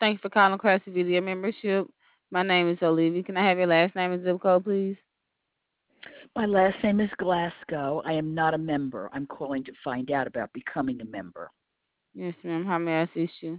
Thanks for calling Classy Video Membership. My name is Olivia. Can I have your last name and zip code, please? My last name is Glasgow. I am not a member. I'm calling to find out about becoming a member. Yes, ma'am. How may I assist you?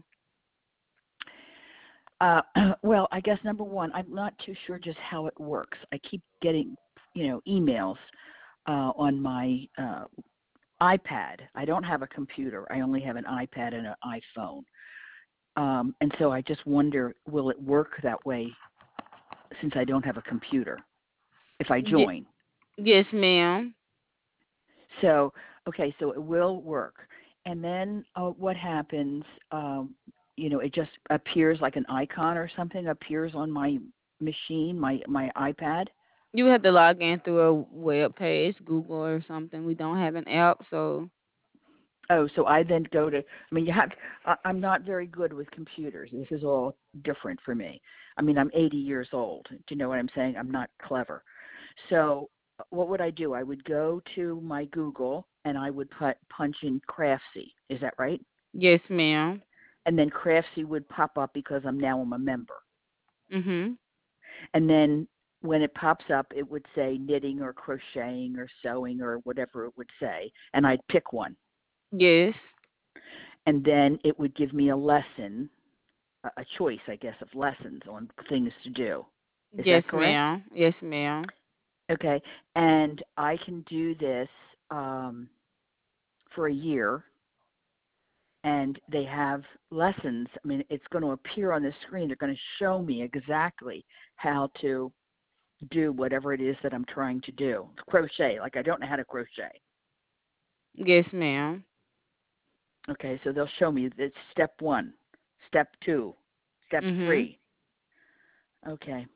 Uh, well, I guess number one, I'm not too sure just how it works. I keep getting, emails on my iPad. I don't have a computer. I only have an iPad and an iPhone. And so I just wonder, will it work that way since I don't have a computer if I Ye- join? yes, ma'am. So, okay, so it will work. And then what happens, it just appears like an icon or something appears on my machine, my iPad. You have to log in through a web page, Google or something. We don't have an app, so Oh, so I then go to, I'm not very good with computers. This is all different for me. I mean, I'm 80 years old. Do you know what I'm saying? I'm not clever. So what would I do? I would go to my Google and I would punch in Craftsy. Is that right? yes, ma'am. And then Craftsy would pop up because I'm a member. Mhm. And then when it pops up, it would say knitting or crocheting or sewing or whatever it would say, and I'd pick one. Yes. And then it would give me a lesson, a choice, I guess, of lessons on things to do. Is Yes, that correct? ma'am. Yes, ma'am. Okay. And I can do this um, for a year, and they have lessons. I mean, it's going to appear on the screen. They're going to show me exactly how to do whatever it is that I'm trying to do. Crochet, like I don't know how to crochet. Yes, ma'am. Okay, so they'll show me it's step one, step two, step Mhm. three. Okay,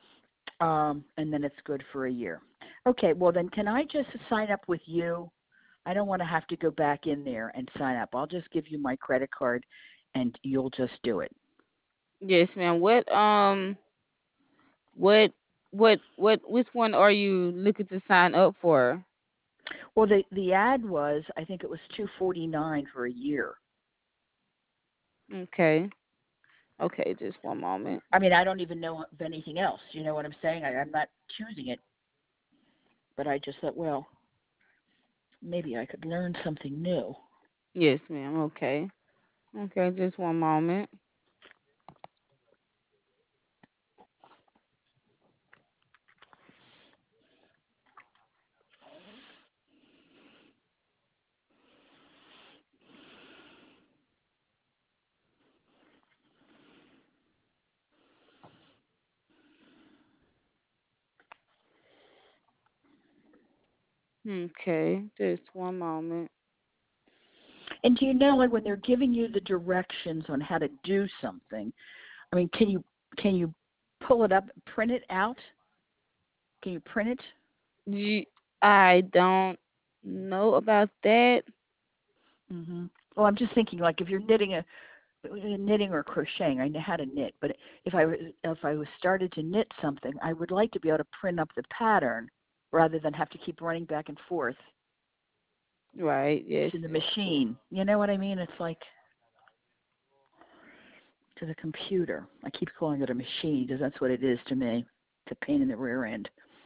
and then it's good for a year. Okay, well then can I just sign up with you? I don't want to have to go back in there and sign up. I'll just give you my credit card and you'll just do it. Yes, ma'am. What which one are you looking to sign up for? Well, the ad was, I think it was $249 for a year. Okay. Okay, just one moment. I mean, I don't even know of anything else. You know what I'm saying? I'm not choosing it, but I just thought, well, maybe I could learn something new. Yes, ma'am. Okay. Okay, just one moment. Okay, just one moment. And do you know, like when they're giving you the directions on how to do something, I mean, can you pull it up, print it out? Can you print it? Ye- I don't know about that. Hmm. Well, I'm just thinking, like if you're knitting or crocheting, I know how to knit, but if I was started to knit something, I would like to be able to print up the pattern rather than have to keep running back and forth Right, yes. to the machine. You know what I mean? It's like to the computer. I keep calling it a machine because that's what it is to me. It's a pain in the rear end,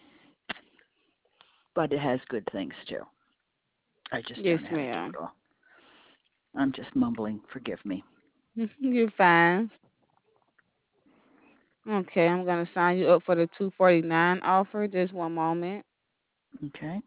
but it has good things too. I just Yes, don't know how to do ma'am. it all. I'm just mumbling. Forgive me. You're fine. Okay, I'm gonna sign you up for the 249 offer. Just one moment. Okay.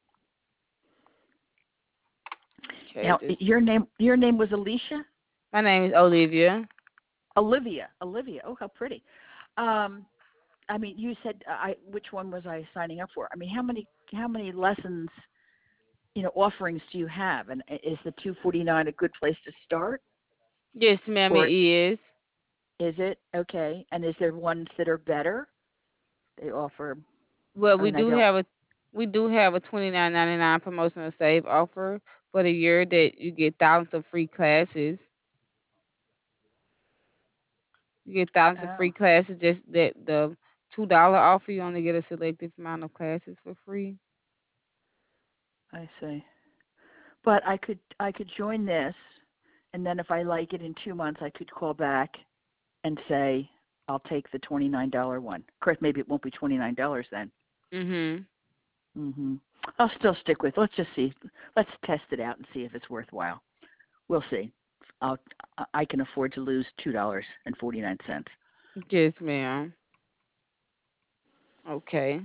Okay, Now just your name was Alicia? my name is Olivia. Olivia. Olivia. Oh, how pretty. Um, I mean, you said which one was I signing up for? I mean, how many lessons, offerings do you have? And is the 249 a good place to start, Yes, ma'am, it or is. is it okay? And is there ones that are better? They offer. Well, I mean, I don't. we do have a 29.99 promotional save offer for the year that you get thousands of free classes. You get thousands of free Oh, classes. Just that the $2 offer, you only get a selected amount of classes for free. I see. But I could join this, and then if I like it in 2 months, I could call back and say, I'll take the $29 one. Of course, maybe it won't be $29 then. Mhm. Mhm. I'll still stick with. Let's just see. Let's test it out and see if it's worthwhile. We'll see. I'll I can afford to lose $2.49. Yes, ma'am. Okay.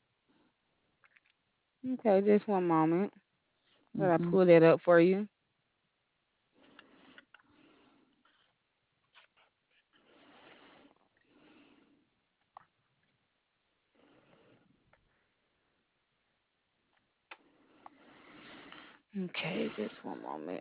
Okay, just one moment. Let I Mhm. pull that up for you. Okay, just one moment.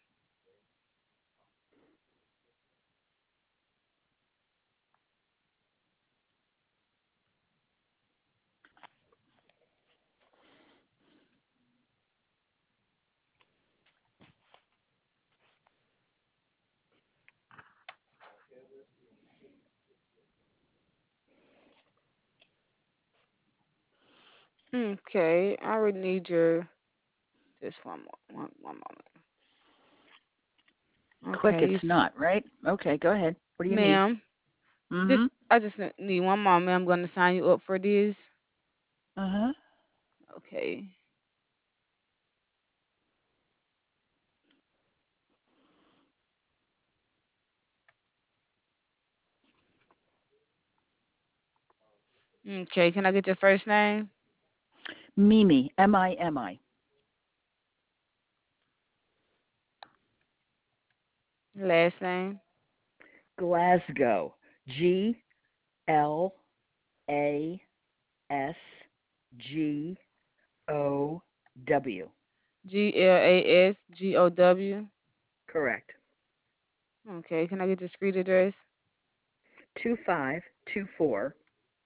Okay, I would need your just one moment. Click. Okay, It's not right. Okay. Go ahead. What do you need? ma'am. Mhm. I just need one moment. I'm gonna sign you up for this. Uh huh. Okay. Okay. Can I get your first name? Mimi. Mimi. Last name? Glasgow. Glasgow. GLASGOW. Correct. Okay. Can I get your street address? 2524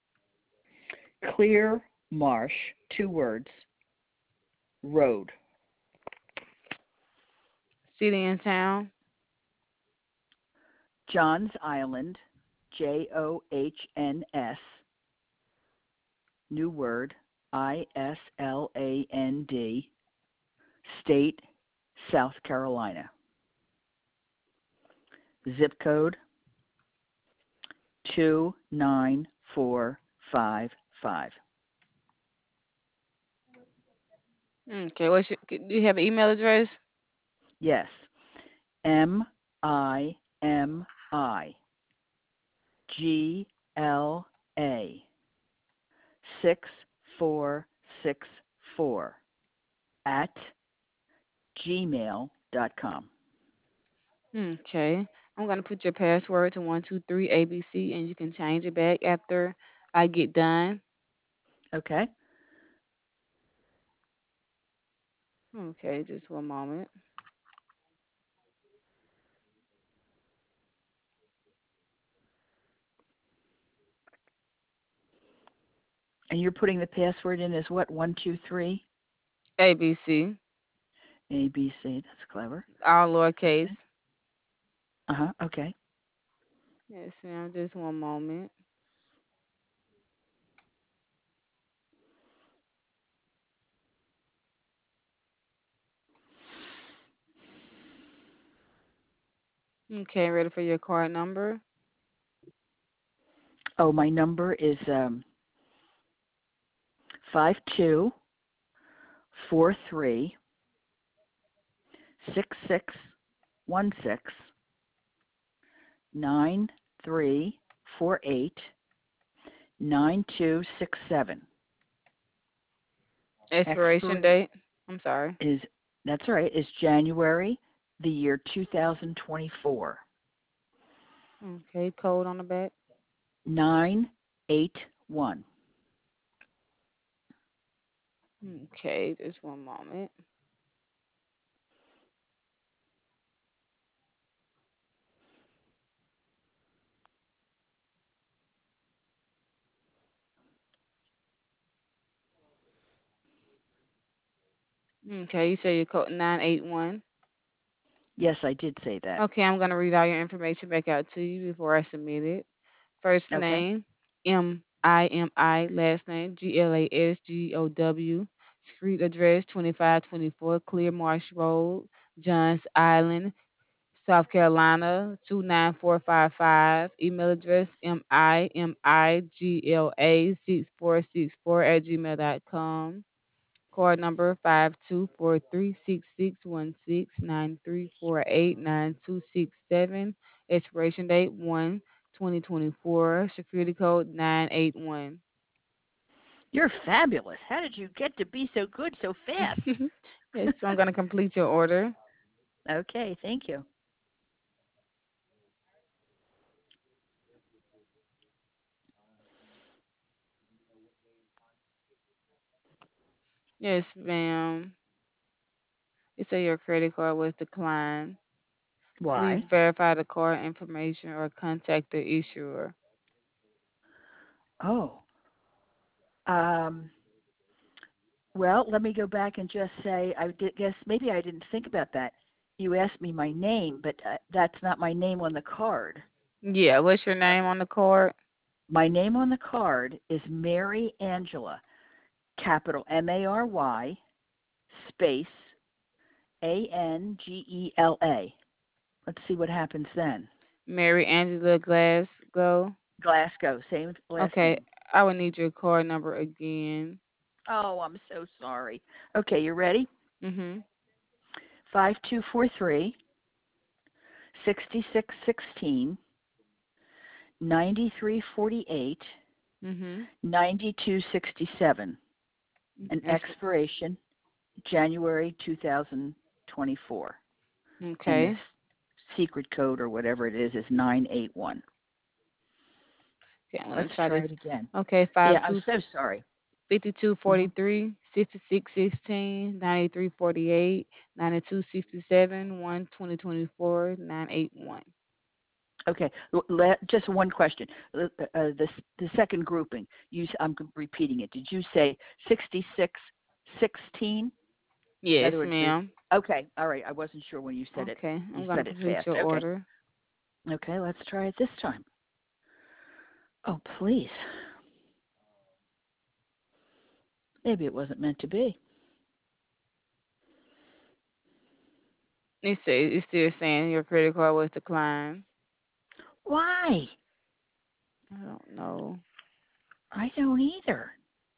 Clear Marsh, 2 words, Road. City and town? Johns Island, Johns, new word, Island, state, South Carolina. Zip code 29455. Okay. Do you have an email address? Yes. Mimi Gla 6464 at gmail.com. Okay. I'm gonna put your password to 123 ABC, and you can change it back after I get done. Okay. Okay, just one moment. And you're putting the password in as what? 123 ABC, ABC. That's clever. all Okay. lowercase. Okay. Yes, ma'am. Just one moment. Okay, ready for your card number? Oh, my number is 52436693489267. Expiration Expiration date? I'm sorry. is that's right, is January the year 2024. Okay, code on the back. 981. Okay, just one moment. Okay, you say your code 981. Yes, I did say that. Okay, I'm gonna read all your information back out to you before I submit it. First Okay. name Mimi, last name Glasgow. Street address 2524 Clear Marsh Road, Johns Island, South Carolina 29455. Email address mimigla6464 at gmail.com. Card number 5243661693489267. Expiration date 1/2024. Security code 981. You're fabulous. How did you get to be so good so fast? Yes, so I'm gonna complete your order. Okay, thank you. Yes, ma'am. It said your credit card was declined. Please Why? verify the card information or contact the issuer. Oh, um, well, let me go back and just say guess maybe I didn't think about that. You asked me my name, but that's not my name on the card. Yeah, what's your name on the card? My name on the card is Mary Angela, capital Mary space Angela. Let's see what happens then. Mary Angela Glasgow. Glasgow, same last Okay, name. I will need your card number again. Oh, I'm so sorry. Okay, you ready? Mhm. 5243 6616 9348 Mhm. 9267 and That's expiration January 2024. And this okay. secret code or whatever it is 981. Okay, I'm gonna Let's try try this. it again. Okay, Yeah, five I'm two so sorry. fifty two Hmm. forty three 6616 93 48 92 67 1 2024 981. Okay, just one question. The second grouping, I'm repeating it. Did you say 6616? In other Yes, words, ma'am. okay, all right. I wasn't sure when you said it. Okay, You I'm gonna said it complete fast. your Okay, order. okay. Let's try it this time. Oh, please. Maybe it wasn't meant to be. It's still saying your credit card was declined. Why? I don't know. I don't either.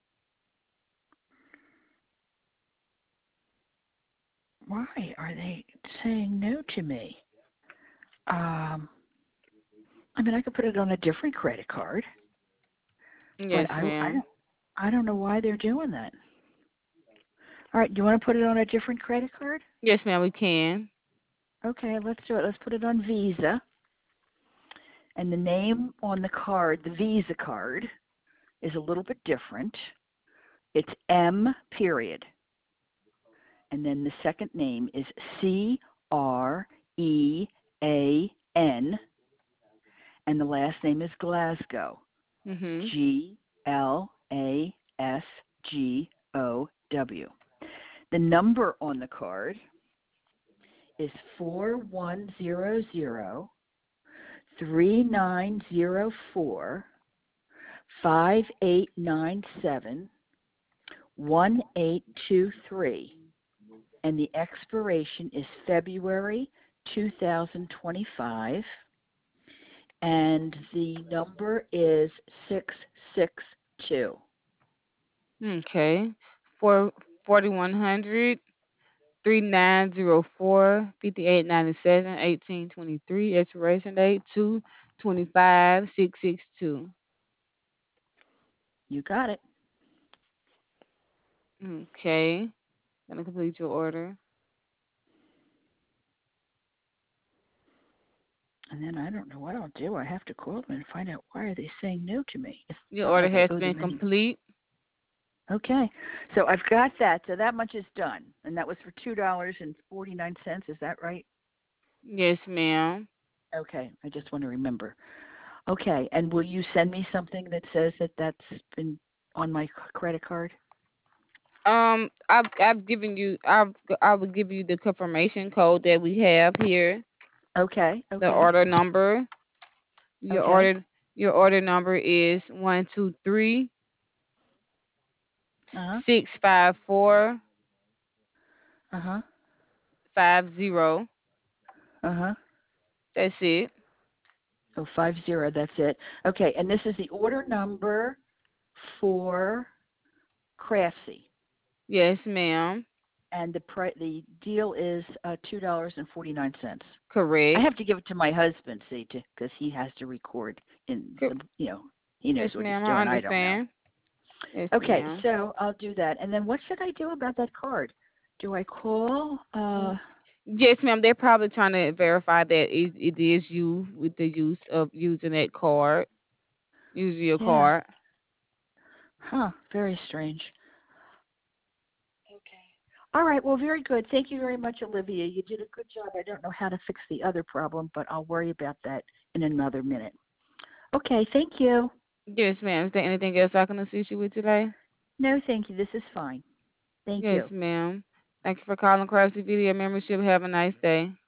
Why are they saying no to me? Um, I mean, I could put it on a different credit card, Yes, but ma'am. I don't know why they're doing that. All right, do you want to put it on a different credit card? Yes, ma'am. We can. Okay, let's do it. Let's put it on Visa. And the name on the card, the Visa card, is a little bit different. It's M period. And then the second name is Crean. And the last name is Glasgow. Mhm. Glasgow. The number on the card is 4100390458971823, and the expiration is February 2025, and the number is 662. Okay. For 4100 3904 5897 1823. Expiration date 2/25/662. You got it. Okay. Gonna complete your order. And then I don't know what I'll do. I have to call them and find out why are they saying no to me. It's Your not order like I has owe been them any. complete. Okay, so I've got that. So that much is done, and that was for $2.49. Is that right? Yes, ma'am. Okay, I just want to remember. Okay, and will you send me something that says that that's been on my credit card? I've given you I will give you the confirmation code that we have here. Okay, The okay, order number. Your okay. order your order number is Uh huh. 123 654 Uh huh. 50. Uh huh. That's it. Oh, 50, that's it. Okay, and this is the order number for Craftsy. Yes, ma'am. And the deal is $2.49. I Correct. have to give it to my husband, see, because he has to record in Co- the, he knows yes, what he's ma'am. I doing. I don't know. understand. Yes, Okay, ma'am. so I'll do that. And then what should I do about that card? Do I call? Yes, ma'am. They're probably trying to verify that it is you with the use of using that card, using your Yeah. card. Huh. Very strange. Okay. All right. Well, very good. Thank you very much, Olivia. You did a good job. I don't know how to fix the other problem, but I'll worry about that in another minute. Okay. Thank you. Yes, ma'am. Is there anything else I can assist you with today? No, thank you. This is fine. Thank you. Yes, ma'am. Thank you for calling Craftsy Video Membership. Have a nice day.